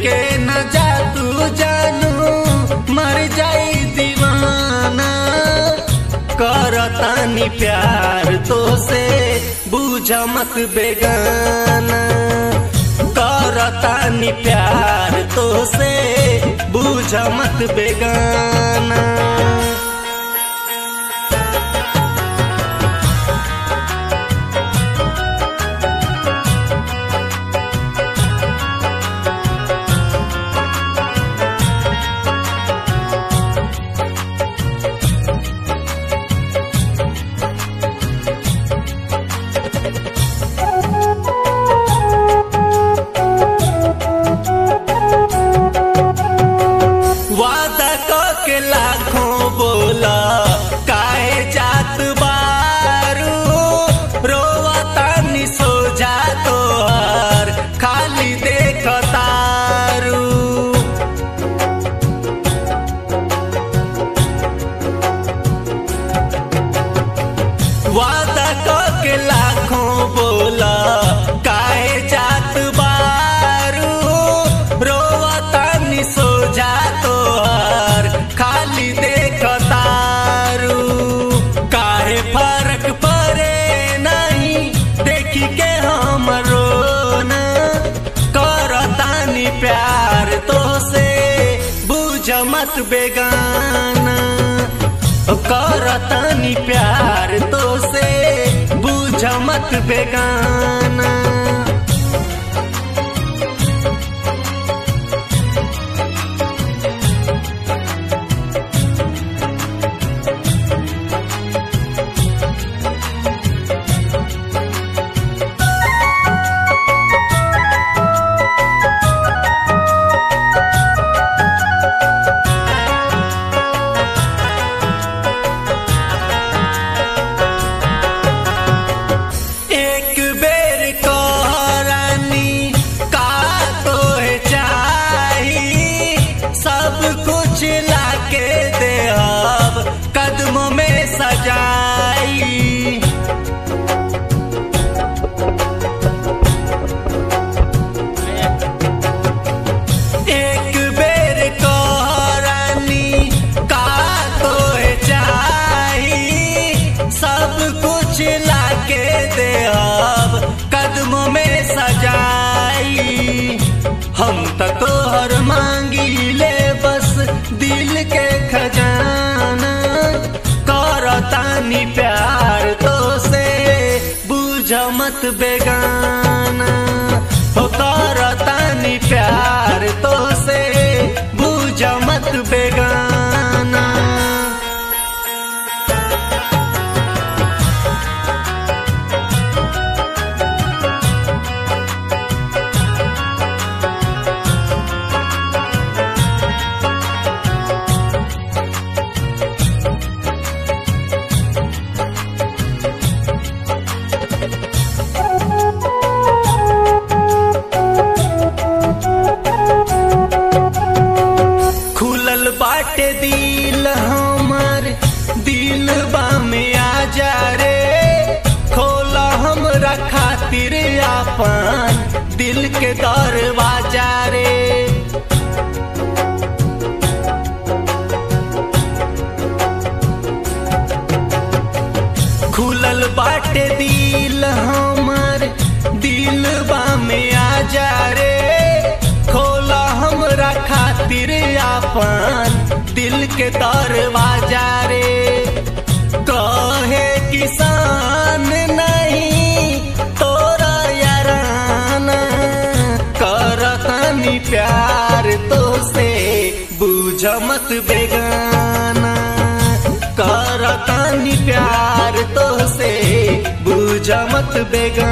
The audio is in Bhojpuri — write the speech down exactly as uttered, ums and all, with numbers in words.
के न जा तू जानू मर जाई दीवाना। करतानी प्यार तो से बूझ मत बेगाना। करतानी प्यार तो से बूझ मत बेगाना। के लाखों बोला काहे जात बारू। रोवतानी सो जा तोहर खाली देख तारू। वादा के लाखों बोला काहे जात बारू। रोवतानी सो जा तोहर खाली देख तारू। काहे फर्क पड़े नहीं देखी के हम रोना। करतानी प्यार तो से बूझ मत बेगाना। करतानी प्यार तो से बूझ मत बेगाना। कुछ लाके दे अब कदमों में सजाई। एक बेर को रानी का तो है चाही। सब कुछ लाके दे अब कदमों में सजाई। हम तो तोहर मांगी ले बस दिल के खजाना। करतानी प्यार तो से बूझ मत बेगाना। हो करतानी प्यार तो से बूझ मत बेगाना। बाटे दिल हमार दिल बा में आ जा रे। खोला हमरा खातिर आपन दिल के दरवाजा रे। खुलल बाटे दिल हमार दिल बा में आ जा रे। खोला हमरा खातिर आपन दिल के दरवाजा रे। कहे किसान नहीं तोरा याराना। करतानी प्यार तो से बूझ मत बेगाना। करतानी प्यार तो से बूझ मत बेगाना।